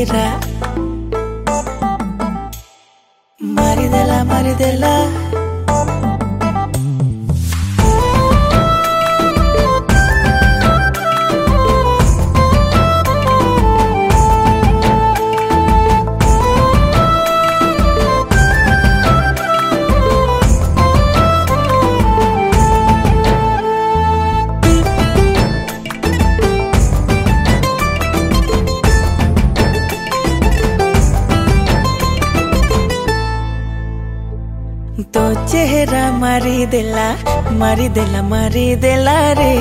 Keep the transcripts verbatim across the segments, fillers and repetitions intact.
चेहरा मारी देला मारी देला तो चेहरा मारी देला मारी देला मारी देला रे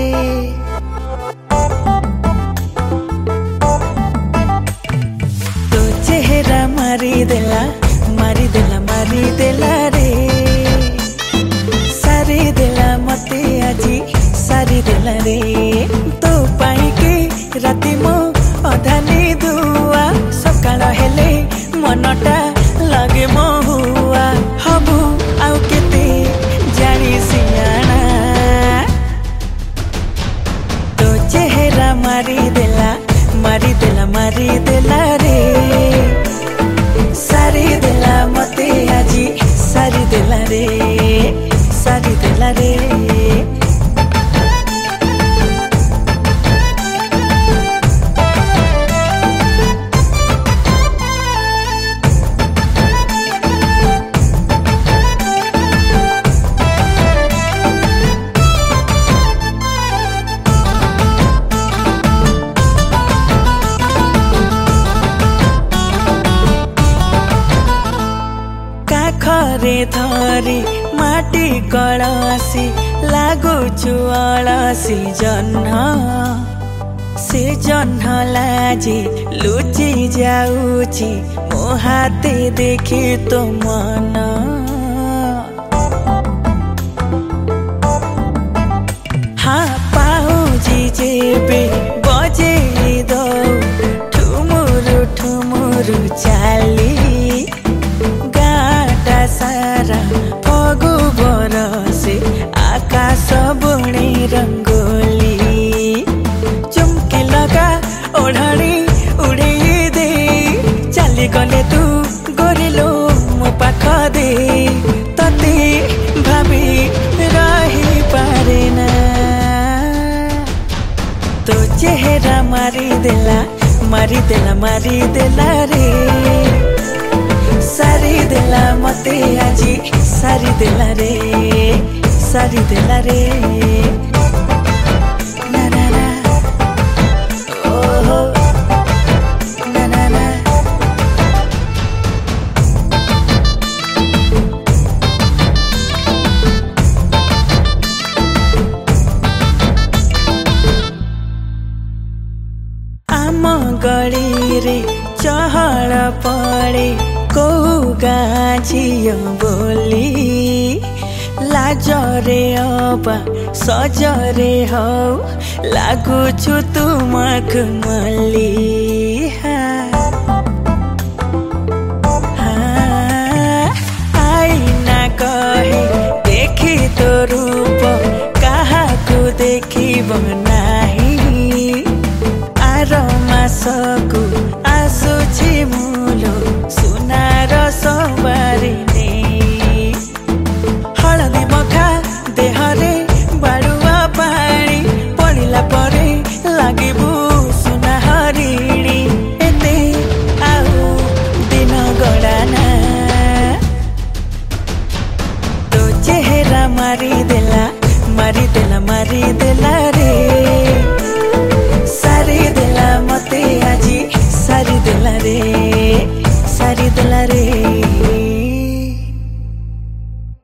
तो चेहरा मारी देला मारी देला मारी देला रे सारी देला मते आजी सारी देला रे तो पाई के राती मो अधानी दुआ सकाळ हेले मनटा लगे मो हुआ हबु आउ केते जानी सियाना तो चेहरा मारी देला मारी देला मारी देला रे सारी देला मते आजी सारी देला रे सारी देला रे घरे धरी माटी कलसी लागुछु अलसी जह्न से जह्न लाजी लुचि जाउछि मो हाते देखि तो मन हाँ पाउजी जेबे बजे दो ठुमुरु ठुमुरु चाली सारा फगु बरसे आकाश बुणी रंगोली चुमकी लगा ओढ़ाणी उड़े दे चली गले तू गोरिलो मो पाख दे तते भाभी रही पारे ना तो चेहरा मारी देला मारी देला मारी देला रे सारी देला मते आजी सारी देला रे सारी देला रे ना ना ना ओहो ना ना ना आम गली रे चहल पड़े को गाझियो बोली लाजरे अबा सजरे हौ लागुछु तुमक मली आईना कहे देखी तो रूप काहाकु देखिब नाही आर मासकु आसुछि मुलो सुनार सवारी ने हलदी मखा देहरे बाड़ुआ पानी पड़िला परे लागिबु सुना हरिणी एते आउ दिन गड़ाना तो चेहरा मारी देला मारी देला मारी देला